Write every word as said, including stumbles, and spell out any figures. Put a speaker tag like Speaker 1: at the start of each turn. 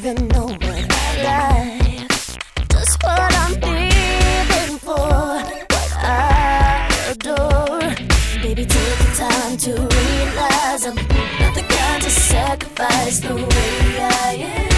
Speaker 1: even know what I like. Just what I'm living for, what I adore. Baby, take the time to realize I'm not the kind to sacrifice the way I am.